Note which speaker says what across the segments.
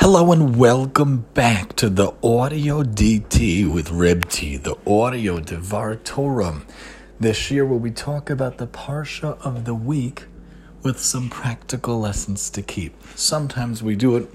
Speaker 1: Hello and welcome back to the Audio DT with Reb T, the Audio Devar Torah. This year where we talk about the Parsha of the week with some practical lessons to keep. Sometimes we do it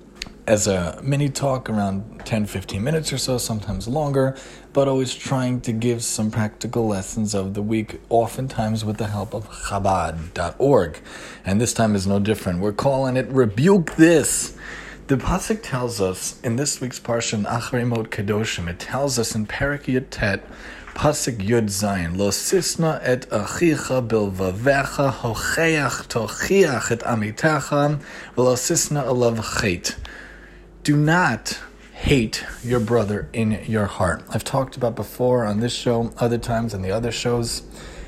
Speaker 1: as a mini talk around 10-15 minutes or so, sometimes longer, but always trying to give some practical lessons of the week, oftentimes with the help of Chabad.org. And this time is no different. We're calling it Rebuke This. The pasuk tells us in this week's parsha in Acharei Mot Kedoshim, it tells us in Perek Yud Tet, pasuk Yud Zayin, Lo sisna et achicha bilvavecha hocheach tochiach et amitecha v'lo sisna alav chet. Do not hate your brother in your heart. I've talked about before on this show, other times on the other shows.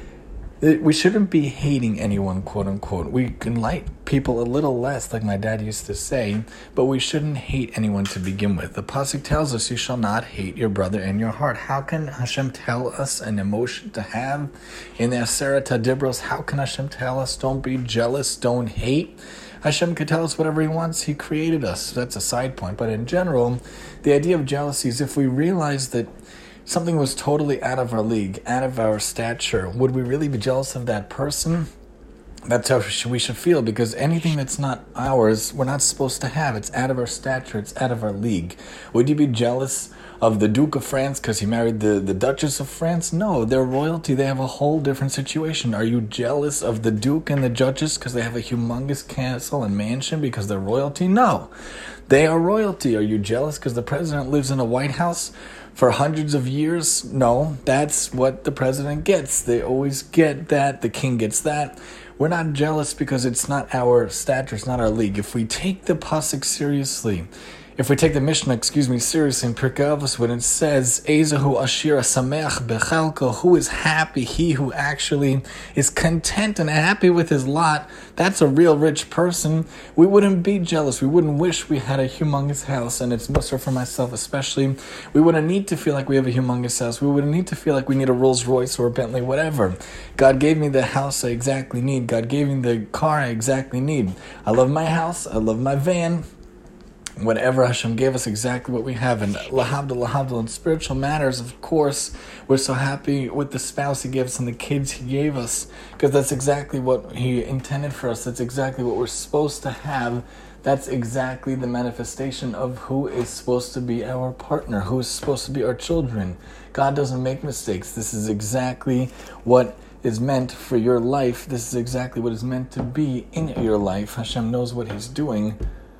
Speaker 1: We shouldn't be hating anyone, quote unquote. We can like people a little less, like my dad used to say, but we shouldn't hate anyone to begin with. The pasuk tells us you shall not hate your brother in your heart. How can Hashem tell us an emotion to have in the Aseret HaDibros? How can Hashem tell us don't be jealous, don't hate? Hashem could tell us whatever He wants. He created us. That's a side point. But in general, the idea of jealousy is if we realize that something was totally out of our league, out of our stature, would we really be jealous of that person? That's how we should feel, because anything that's not ours, we're not supposed to have. It's out of our stature, it's out of our league. Would you be jealous of the Duke of France because he married the Duchess of France? No, they're royalty. They have a whole different situation. Are you jealous of the Duke and the Duchess because they have a humongous castle and mansion because they're royalty? No, they are royalty. Are you jealous because the president lives in a White House for hundreds of years? No, that's what the president gets. They always get that. The king gets that. We're not jealous because it's not our stature, it's not our league. If we take the pasuk seriously, if we take the Mishnah, seriously, in Pirkei Avos, when it says, Ezehu Ashir Sameach Bechalko, who is happy? He who actually is content and happy with his lot, that's a real rich person. We wouldn't be jealous. We wouldn't wish we had a humongous house, and it's Musar for myself especially. We wouldn't need to feel like we have a humongous house. We wouldn't need to feel like we need a Rolls Royce or a Bentley, whatever. God gave me the house I exactly need. God gave me the car I exactly need. I love my house. I love my van. Whatever, Hashem gave us exactly what we have. And lahavdil, in spiritual matters, of course, we're so happy with the spouse He gave us and the kids He gave us, because that's exactly what He intended for us. That's exactly what we're supposed to have. That's exactly the manifestation of who is supposed to be our partner, who is supposed to be our children. God doesn't make mistakes. This is exactly what is meant for your life. This is exactly what is meant to be in your life. Hashem knows what He's doing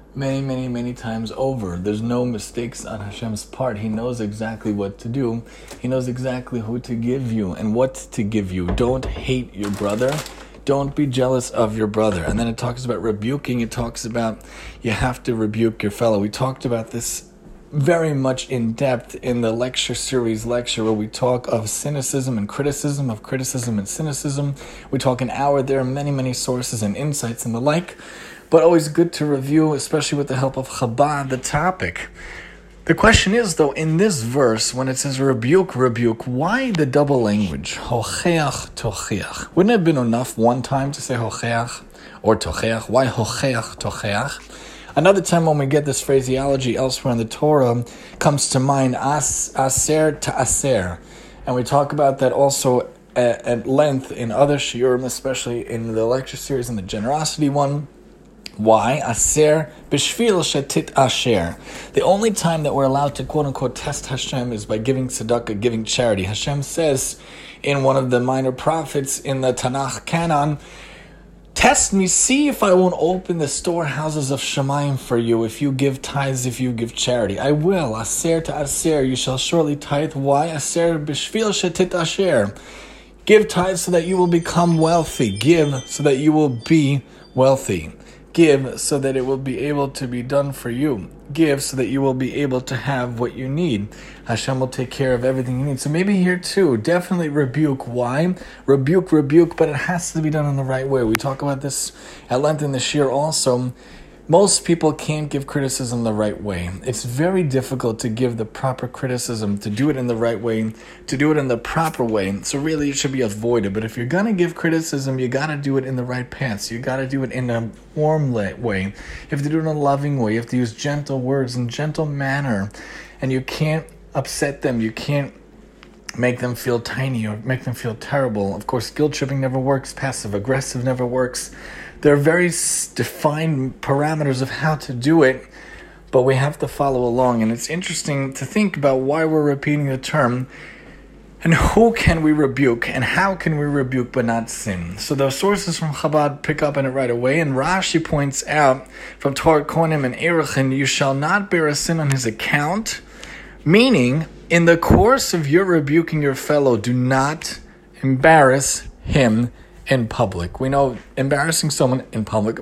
Speaker 1: many times over. There's no mistakes on Hashem's part. He knows exactly what to do. He knows exactly who to give you and what to give you. Don't hate your brother. Don't be jealous of your brother. And then it talks about rebuking. It talks about you have to rebuke your fellow. We talked about this very much in depth in the lecture series where we talk of cynicism and criticism, of criticism and cynicism. We talk an hour there, many sources and insights and the like. But always good to review, especially with the help of Chabad, the topic. The question is, though, in this verse, when it says rebuke, why the double language? Hocheach, tochiach. Wouldn't it have been enough one time to say hocheach or tocheach? Why hocheach, tocheach? Another time when we get this phraseology elsewhere in the Torah comes to mind aser ta'aser. And we talk about that also at length in other shiurim, especially in the lecture series and the generosity one. Why? Aser b'shvil shetit asher. The only time that we're allowed to quote-unquote test Hashem is by giving tzedakah, giving charity. Hashem says in one of the minor prophets in the Tanakh canon, test me, see if I won't open the storehouses of Shemayim for you, if you give tithes, if you give charity. I will. Aser to aser, you shall surely tithe. Why? Aser b'shvil shetit asher. Give tithes so that you will become wealthy. Give so that you will be wealthy. Give so that it will be able to be done for you. Give so that you will be able to have what you need. Hashem will take care of everything you need. So maybe here too, definitely rebuke. Why? Rebuke, but it has to be done in the right way. We talk about this at length in the shir also. most people can't give criticism the right way. It's very difficult to give the proper criticism, to do it in the right way, to do it in the proper way. So really it should be avoided. But if you're going to give criticism, you got to do it in the right path. You got to do it in a warm way. You have to do it in a loving way. You have to use gentle words and gentle manner. And you can't upset them. You can't make them feel tiny or make them feel terrible. Of course, guilt tripping never works. Passive aggressive never works. There are very defined parameters of how to do it, but we have to follow along. And it's interesting to think about why we're repeating the term and who can we rebuke and how can we rebuke but not sin. So the sources from Chabad pick up on it right away. And Rashi points out from Torah Kohanim and Erechin, you shall not bear a sin on his account, meaning in the course of your rebuking your fellow, do not embarrass him in public. We know embarrassing someone in public,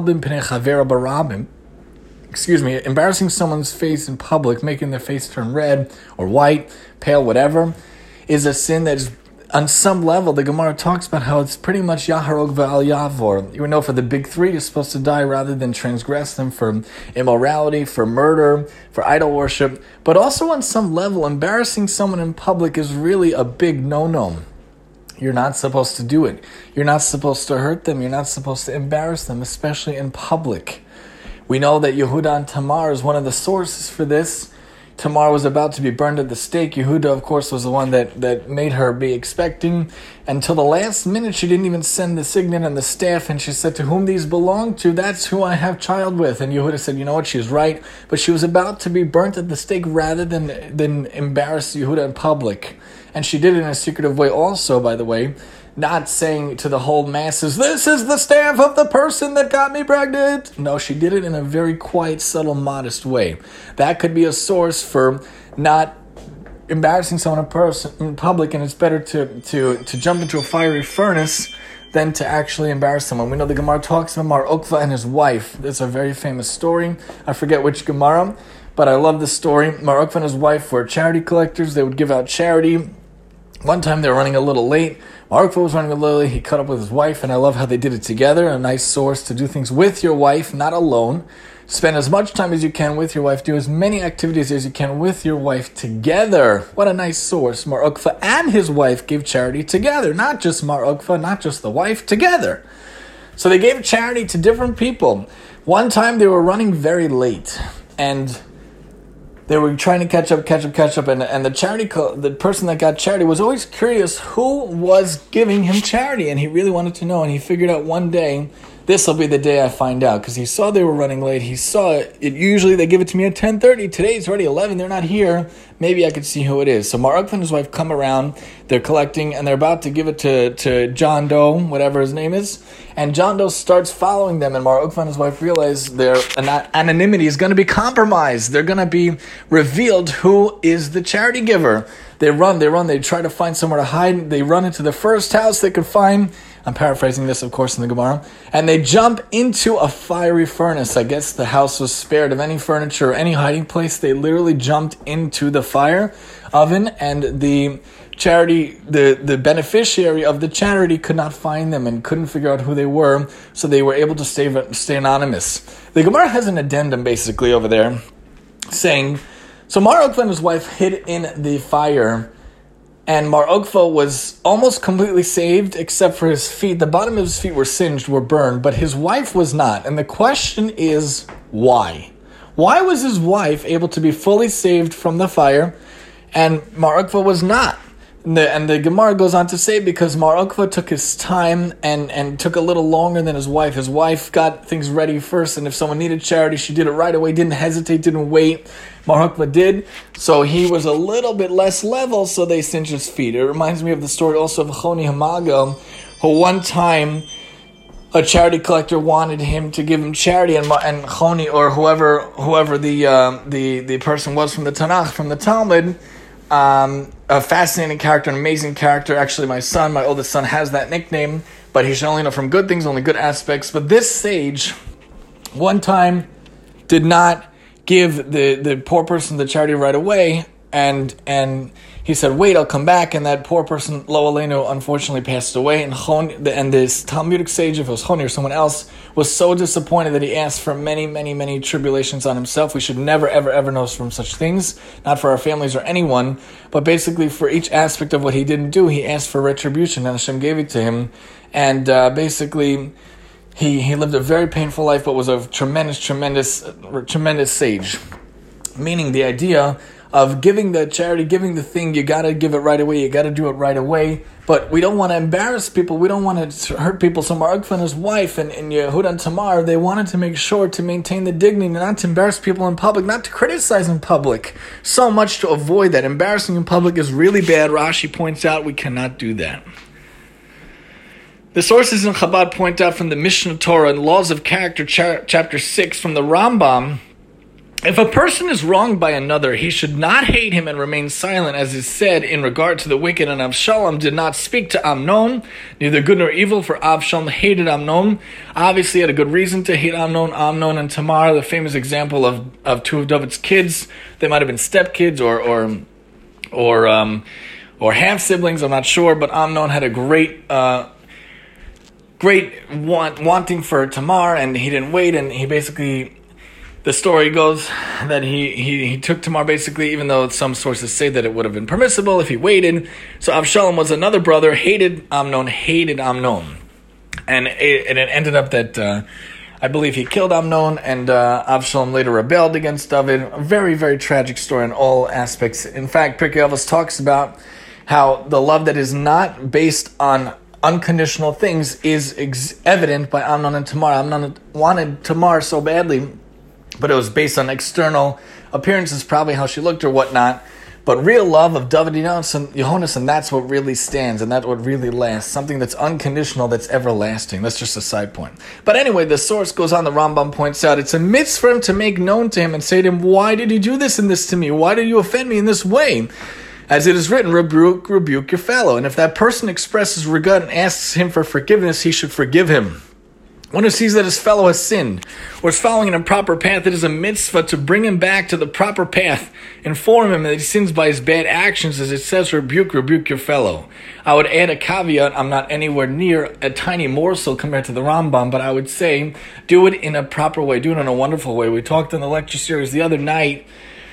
Speaker 1: embarrassing someone's face in public, making their face turn red or white, pale, whatever, is a sin that is, on some level, the Gemara talks about how it's pretty much Yaharog V'al Yavor. You know, for the big three, you're supposed to die rather than transgress them for immorality, for murder, for idol worship. But also on some level, embarrassing someone in public is really a big no-no. You're not supposed to do it. You're not supposed to hurt them. You're not supposed to embarrass them, especially in public. We know that Yehuda and Tamar is one of the sources for this. Tamar was about to be burned at the stake. Yehuda, of course, was the one that made her be expecting. Until the last minute, she didn't even send the signet and the staff, and she said, to whom these belong to, that's who I have child with. And Yehuda said, you know what, she's right. But she was about to be burnt at the stake rather than embarrass Yehuda in public. And she did it in a secretive way also, by the way, not saying to the whole masses, this is the staff of the person that got me pregnant. No, she did it in a very quiet, subtle, modest way. That could be a source for not embarrassing someone in public, and it's better to jump into a fiery furnace than to actually embarrass someone. We know the Gemara talks about Mar Okva and his wife. It's a very famous story. I forget which Gemara, but I love this story. Mar Okva and his wife were charity collectors. They would give out charity. One time they were running a little late. Mar Okva was running a little late. He caught up with his wife, and I love how they did it together. A nice source to do things with your wife, not alone. Spend as much time as you can with your wife. Do as many activities as you can with your wife together. What a nice source. Mar Okva and his wife gave charity together. Not just Mar Okva, not just the wife, together. So they gave charity to different people. One time they were running very late, and they were trying to catch up, and the person that got charity was always curious who was giving him charity, and he really wanted to know, and he figured out one day, this will be the day I find out, because he saw they were running late. He saw it. Usually they give it to me at 10:30. Today it's already 11. They're not here. Maybe I could see who it is. So Mar Okva and his wife come around. They're collecting, and they're about to give it to John Doe, whatever his name is. And John Doe starts following them, and Mar Okva and his wife realize their anonymity is going to be compromised. They're going to be revealed who is the charity giver. They run. They try to find somewhere to hide. They run into the first house they could find. I'm paraphrasing this, of course, in the Gemara. And they jump into a fiery furnace. I guess the house was spared of any furniture or any hiding place. They literally jumped into the fire oven, and the charity, the beneficiary of the charity could not find them and couldn't figure out who they were, so they were able to stay anonymous. The Gemara has an addendum, basically, over there, saying, so Mar Okva and his wife hid in the fire, and Mar Okva was almost completely saved, except for his feet. The bottom of his feet were singed, were burned, but his wife was not. And the question is, why? Why was his wife able to be fully saved from the fire, and Mar Okva was not? And the Gemara goes on to say, because Mar Okva took his time and took a little longer than his wife. His wife got things ready first, and if someone needed charity, she did it right away, didn't hesitate, didn't wait. Mar Okva did, so he was a little bit less level, so they cinched his feet. It reminds me of the story also of Choni Hamaga, who one time a charity collector wanted him to give him charity, and Choni, or whoever the person was from the Tanakh, from the Talmud, a fascinating character, an amazing character. Actually, my oldest son has that nickname, but he should only know from good things, only good aspects. But this sage, one time, did not give the poor person the charity right away, and he said, wait, I'll come back. And that poor person, Lo Aleinu, unfortunately passed away. And this Talmudic sage, if it was Choni or someone else, was so disappointed that he asked for many, many, many tribulations on himself. We should never, ever, ever know from such things, not for our families or anyone, but basically for each aspect of what he didn't do, he asked for retribution, and Hashem gave it to him. And basically, he lived a very painful life, but was a tremendous sage. Meaning the idea of giving the charity, giving the thing, you got to give it right away, you got to do it right away. But we don't want to embarrass people, we don't want to hurt people. So Mark and his wife and Yehuda Tamar, they wanted to make sure to maintain the dignity, not to embarrass people in public, not to criticize in public. So much to avoid that. Embarrassing in public is really bad. Rashi points out we cannot do that. The sources in Chabad point out from the Mishnah Torah and Laws of Character, chapter 6, from the Rambam, if a person is wronged by another, he should not hate him and remain silent, as is said in regard to the wicked. And Avshalom did not speak to Amnon, neither good nor evil, for Avshalom hated Amnon. Obviously, he had a good reason to hate Amnon. Amnon and Tamar, the famous example of two of David's kids. They might have been stepkids or half siblings. I'm not sure, but Amnon had a great wanting for Tamar, and he didn't wait, and he basically. The story goes that he took Tamar basically, even though some sources say that it would have been permissible if he waited. So Avshalom was another brother, hated Amnon. And it ended up that I believe he killed Amnon, and Avshalom later rebelled against David. A very, very tragic story in all aspects. In fact, Pirkei Avos talks about how the love that is not based on unconditional things is evident by Amnon and Tamar. Amnon wanted Tamar so badly, but it was based on external appearances, probably how she looked or whatnot. But real love of David and Yehonasan, that's what really stands, and that's what really lasts. Something that's unconditional, that's everlasting. That's just a side point. But anyway, the source goes on, the Rambam points out, it's a mitzvah for him to make known to him and say to him, why did you do this and this to me? Why did you offend me in this way? As it is written, rebuke your fellow. And if that person expresses regret and asks him for forgiveness, he should forgive him. One who sees that his fellow has sinned or is following an improper path, it is a mitzvah to bring him back to the proper path, inform him that he sins by his bad actions, as it says, rebuke your fellow. I would add a caveat, I'm not anywhere near a tiny morsel compared to the Rambam, but I would say do it in a proper way, do it in a wonderful way. We talked in the lecture series the other night,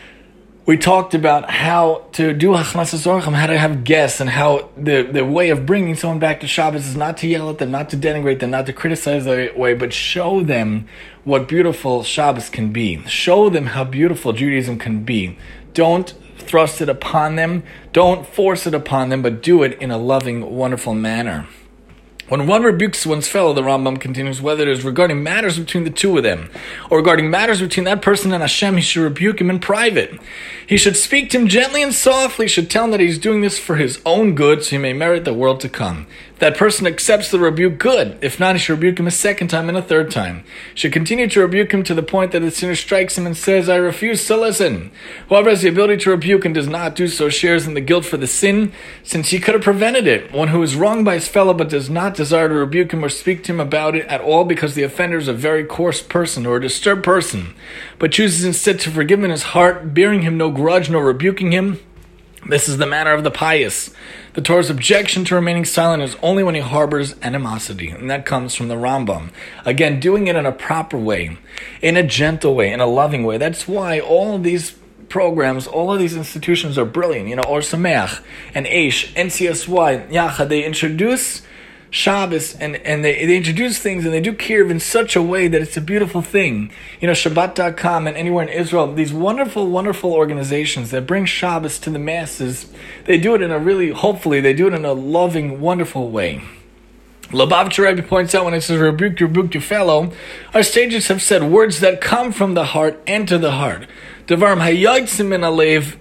Speaker 1: we talked about how to do Hachnasas Orchim, how to have guests, and how the way of bringing someone back to Shabbos is not to yell at them, not to denigrate them, not to criticize their way, but show them what beautiful Shabbos can be. Show them how beautiful Judaism can be. Don't thrust it upon them. Don't force it upon them, but do it in a loving, wonderful manner. When one rebukes one's fellow, the Rambam continues, whether it is regarding matters between the two of them, or regarding matters between that person and Hashem, he should rebuke him in private. He should speak to him gently and softly, should tell him that he's doing this for his own good, so he may merit the world to come. If that person accepts the rebuke, good. If not, he should rebuke him a second time and a third time. He should continue to rebuke him to the point that the sinner strikes him and says, I refuse to listen. Whoever has the ability to rebuke and does not do so shares in the guilt for the sin, since he could have prevented it. One who is wronged by his fellow but does not desire to rebuke him or speak to him about it at all because the offender is a very coarse person or a disturbed person, but chooses instead to forgive him in his heart, bearing him no grudge nor rebuking him, this is the manner of the pious. The Torah's objection to remaining silent is only when he harbors animosity, and that comes from the Rambam. Again, doing it in a proper way, in a gentle way, in a loving way. That's why all of these programs, all of these institutions are brilliant. Or Sameach and Aish, NCSY, Yachad, they introduce Shabbos and they introduce things and they do Kirv in such a way that it's a beautiful thing. Shabbat.com and anywhere in Israel, these wonderful, wonderful organizations that bring Shabbos to the masses, they do it in a hopefully, they do it in a loving, wonderful way. Lubavitcher Rebbe points out when it says rebuke your fellow, our sages have said words that come from the heart enter the heart. Devarim hayotzim min alev,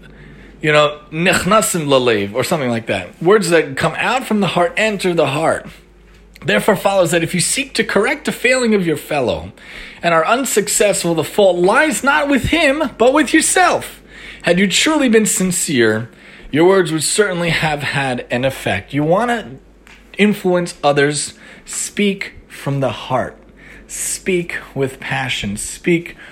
Speaker 1: nechnasim lalev, or something like that. Words that come out from the heart enter the heart. Therefore follows that if you seek to correct a failing of your fellow and are unsuccessful, the fault lies not with him, but with yourself. Had you truly been sincere, your words would certainly have had an effect. You want to influence others, speak from the heart. Speak with passion. Speak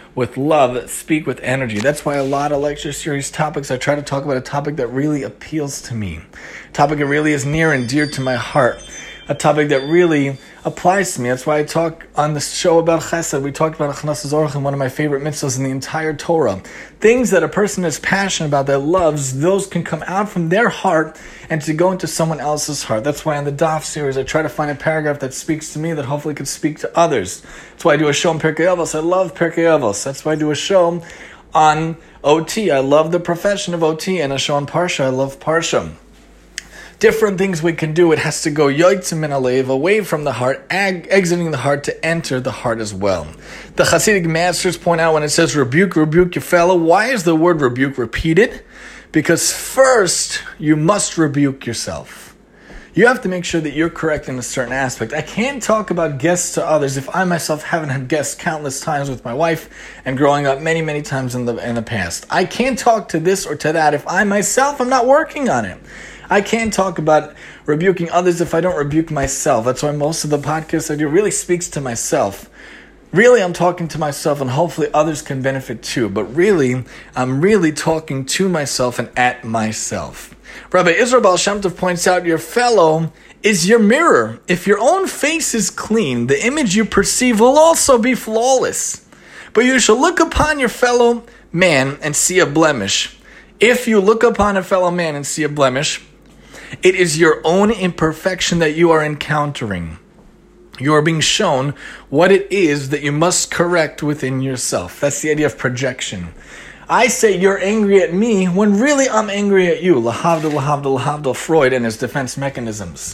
Speaker 1: with love, speak with energy. That's why a lot of lecture series topics, I try to talk about a topic that really appeals to me, a topic that really is near and dear to my heart, a topic that really applies to me. That's why I talk on the show about chesed. We talked about Achnasas Orchim, one of my favorite mitzvahs in the entire Torah. Things that a person is passionate about, that loves, those can come out from their heart and to go into someone else's heart. That's why in the Daf series, I try to find a paragraph that speaks to me that hopefully could speak to others. That's why I do a show on Pirkei Avos. I love Pirkei Avos. That's why I do a show on OT. I love the profession of OT, and a show on Parsha. I love Parsha. Different things we can do. It has to go yotzim min halev, away from the heart, exiting the heart to enter the heart as well. The Hasidic masters point out when it says rebuke your fellow, why is the word rebuke repeated? Because first, you must rebuke yourself. You have to make sure that you're correct in a certain aspect. I can't talk about guests to others if I myself haven't had guests countless times with my wife and growing up many, many times in the past. I can't talk to this or to that if I myself am not working on it. I can't talk about rebuking others if I don't rebuke myself. That's why most of the podcasts I do really speaks to myself. Really, I'm talking to myself, and hopefully others can benefit too. But really, I'm really talking to myself and at myself. Rabbi Israel Baal Shem Tov points out your fellow is your mirror. If your own face is clean, the image you perceive will also be flawless. But you shall look upon your fellow man and see a blemish. If you look upon a fellow man and see a blemish, it is your own imperfection that you are encountering. You are being shown what it is that you must correct within yourself. That's the idea of projection. I say you're angry at me when really I'm angry at you. Lahavdil, lahavdil, lahavdil, Freud and his defense mechanisms.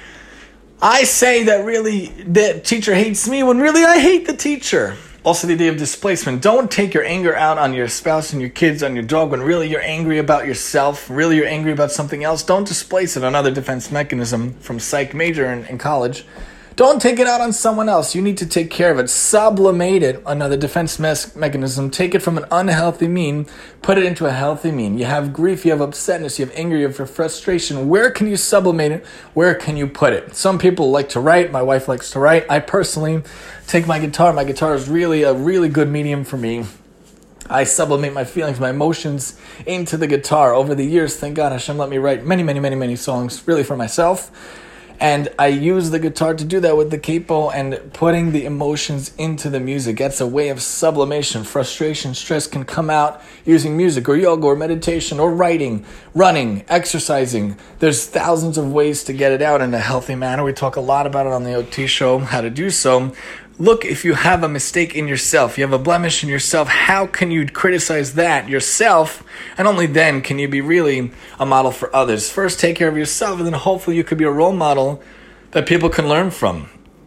Speaker 1: I say that really the teacher hates me when really I hate the teacher. Also the idea of displacement. Don't take your anger out on your spouse and your kids, on your dog, when really you're angry about yourself, really you're angry about something else. Don't displace it. Another defense mechanism from psych major in college. Don't take it out on someone else. You need to take care of it. Sublimate it. Another defense mechanism. Take it from an unhealthy mean, put it into a healthy mean. You have grief, you have upsetness, you have anger, you have frustration. Where can you sublimate it? Where can you put it? Some people like to write. My wife likes to write. I personally take my guitar. My guitar is really a really good medium for me. I sublimate my feelings, my emotions into the guitar. Over the years, thank God, Hashem let me write many songs really for myself. And I use the guitar to do that with the capo and putting the emotions into the music. That's a way of sublimation. Frustration, stress can come out using music or yoga or meditation or writing, running, exercising. There's thousands of ways to get it out in a healthy manner. We talk a lot about it on the OT show, how to do so. Look, if you have a mistake in yourself, you have a blemish in yourself, how can you criticize that yourself? And only then can you be really a model for others. First, take care of yourself, and then hopefully you could be a role model that people can learn from.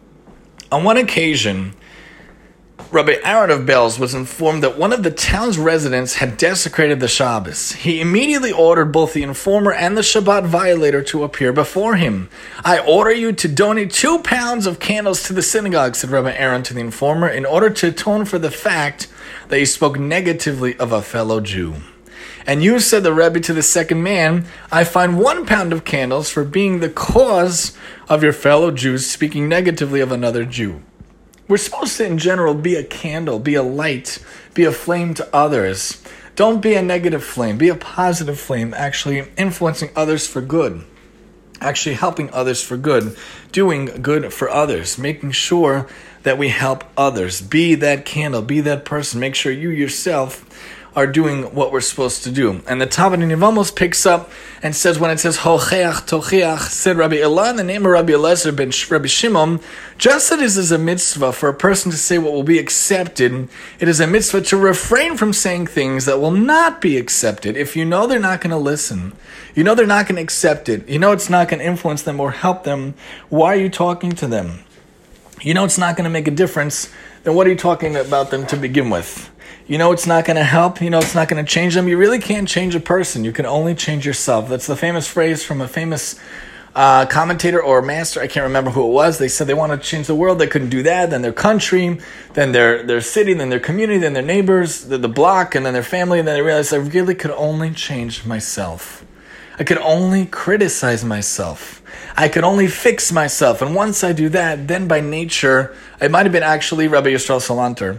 Speaker 1: On one occasion, Rabbi Aaron of Belz was informed that one of the town's residents had desecrated the Shabbos. He immediately ordered both the informer and the Shabbat violator to appear before him. I order you to donate 2 pounds of candles to the synagogue, said Rabbi Aaron to the informer, in order to atone for the fact that you spoke negatively of a fellow Jew. And you, said the Rebbe to the second man, I find 1 pound of candles for being the cause of your fellow Jews speaking negatively of another Jew. We're supposed to, in general, be a candle, be a light, be a flame to others. Don't be a negative flame. Be a positive flame, actually influencing others for good, actually helping others for good, doing good for others, making sure that we help others. Be that candle, be that person. Make sure you yourself are doing what we're supposed to do. And the Talmud in Yevamos picks up and says, when it says, Hocheach Tochiach, said Rabbi Elah, in the name of Rabbi Eliezer ben Rabbi Shimon, just as it is a mitzvah for a person to say what will be accepted, it is a mitzvah to refrain from saying things that will not be accepted. If you know they're not going to listen, you know they're not going to accept it, you know it's not going to influence them or help them, why are you talking to them? You know it's not going to make a difference, then what are you talking about them to begin with? You know it's not going to help. You know it's not going to change them. You really can't change a person. You can only change yourself. That's the famous phrase from a famous commentator or master. I can't remember who it was. They said they want to change the world. They couldn't do that. Then their country, then their city, then their community, then their neighbors, the block, and then their family. And then they realized I really could only change myself. I could only criticize myself. I could only fix myself. And once I do that, then by nature, it might have been actually Rabbi Yisrael Salanter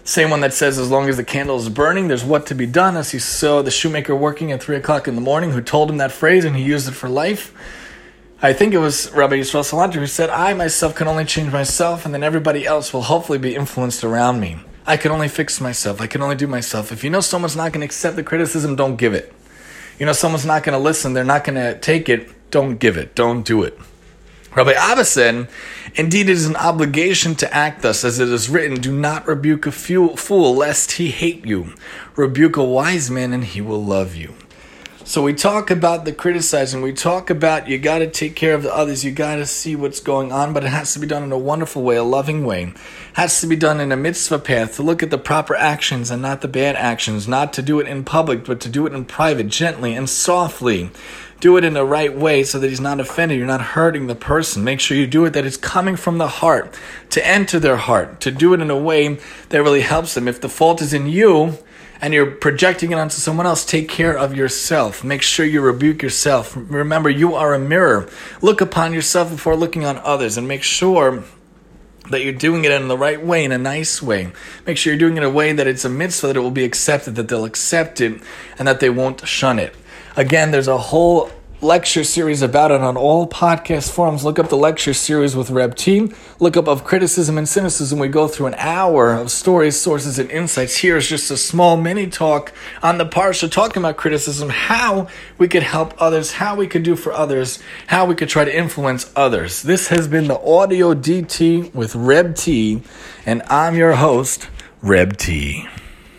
Speaker 1: Same one that says, as long as the candle is burning, there's what to be done, as he saw the shoemaker working at 3 o'clock in the morning who told him that phrase, and he used it for life. I think it was Rabbi Yisrael Salanter who said, I myself can only change myself, and then everybody else will hopefully be influenced around me. I can only fix myself. I can only do myself. If you know someone's not going to accept the criticism, don't give it. You know someone's not going to listen, they're not going to take it, don't give it, don't do it. Rabbi Abba said, indeed it is an obligation to act thus, as it is written, do not rebuke a fool, lest he hate you. Rebuke a wise man, and he will love you. So we talk about the criticizing, we talk about you got to take care of the others, you got to see what's going on, but it has to be done in a wonderful way, a loving way. It has to be done in a mitzvah path, to look at the proper actions and not the bad actions, not to do it in public, but to do it in private, gently and softly. Do it in the right way so that he's not offended, you're not hurting the person. Make sure you do it that it's coming from the heart, to enter their heart, to do it in a way that really helps them. If the fault is in you, and you're projecting it onto someone else, take care of yourself. Make sure you rebuke yourself. Remember, you are a mirror. Look upon yourself before looking on others, and make sure that you're doing it in the right way, in a nice way. Make sure you're doing it in a way that it's a mitzvah, that it will be accepted, that they'll accept it, and that they won't shun it. Again, there's a whole lecture series about it on all podcast forums. Look up the lecture series with Reb T. Look up Of Criticism and Cynicism. We go through an hour of stories, sources, and insights. Here is just a small mini talk on the Parsha, talking about criticism, how we could help others, how we could do for others, how we could try to influence others. This has been the Audio DT with Reb T, and I'm your host, Reb T.